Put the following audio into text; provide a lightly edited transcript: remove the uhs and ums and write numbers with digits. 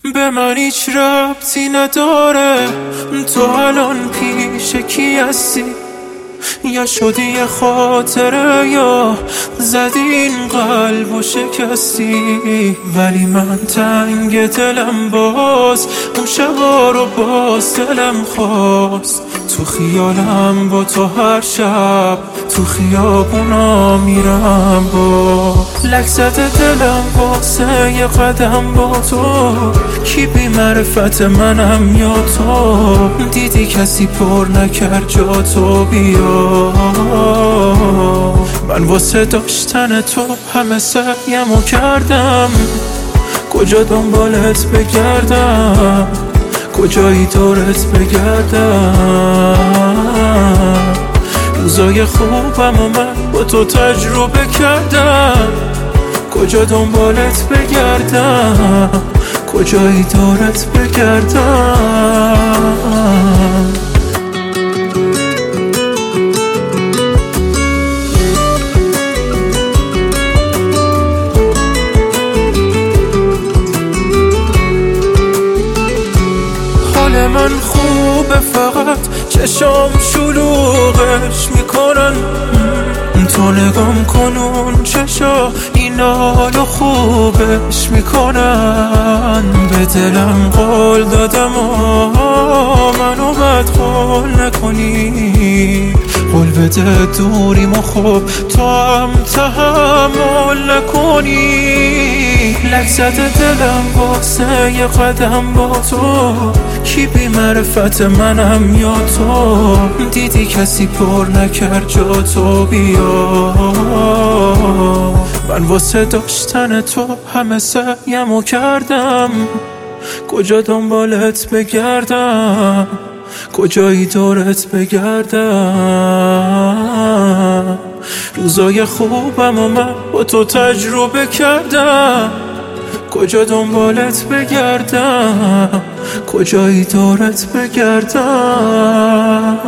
به من هیچ ربطی نداره تو الان پیش کی هستی، یا شدی یه خاطره یا زدی این قلب و شکستی. ولی من تنگ دلم باز اون شبا رو باز دلم خواست. تو خیالم با تو هر شب تو خیابونا میرم باز. لک زده دلم واسه یه قدم با تو، کی بی معرفت منم یا تو؟ دیدی کسی پر نکرد جا تو بیا. من واسه داشتن تو همه سعیمو کردم، کجا دنبالت بگردم، کجایی دورت بگردم. روزای خوبم و من با تو تجربه کردم، کجا دنبالت بگردم، کجایی دورت بگردم. حال من خوبه فقط چشام شلوغش میکنن، تو نگام کن اون چشا این حالو خوبش میکنن. به دلم قول دادم و منو بدقول نکنی، قول بده دوریم و خوب تو هم تحمل نکنی. لک زده دلم واسه یه قدم با تو، کی بی معرفت منم یا تو؟ دیدی کسی پر نکرد جا تو بیا. من واسه داشتن تو همه سعیمو کردم، کجا دنبالت بگردم، کجایی دورت بگردم. روزای خوبم و من با تو تجربه کردم، کجا دنبالت بگردم، کجایی دورت بگردم.